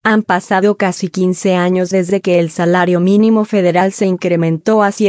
Han pasado casi 15 años desde que el salario mínimo federal se incrementó a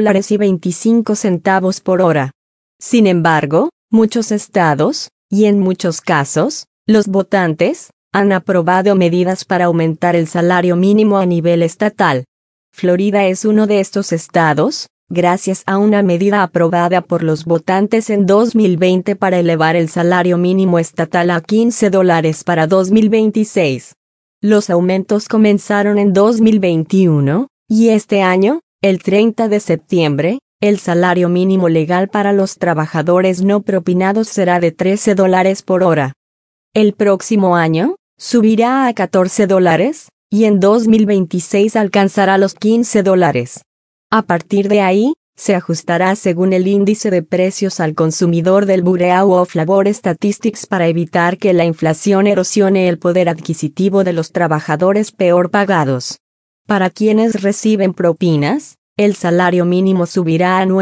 $7.25 por hora. Sin embargo, muchos estados, y en muchos casos, los votantes, han aprobado medidas para aumentar el salario mínimo a nivel estatal. Florida es uno de estos estados, gracias a una medida aprobada por los votantes en 2020 para elevar el salario mínimo estatal a $15 para 2026. Los aumentos comenzaron en 2021, y este año, el 30 de septiembre, el salario mínimo legal para los trabajadores no propinados será de $13 por hora. El próximo año, subirá a $14, y en 2026 alcanzará los $15. A partir de ahí, se ajustará según el índice de precios al consumidor del Bureau of Labor Statistics para evitar que la inflación erosione el poder adquisitivo de los trabajadores peor pagados. Para quienes reciben propinas, el salario mínimo subirá a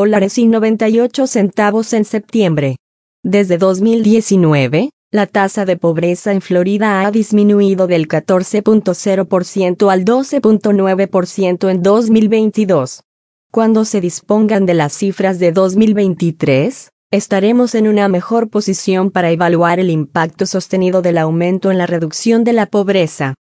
$9.98 en septiembre. Desde 2019, la tasa de pobreza en Florida ha disminuido del 14.0% al 12.9% en 2022. Cuando se dispongan de las cifras de 2023, estaremos en una mejor posición para evaluar el impacto sostenido del aumento en la reducción de la pobreza.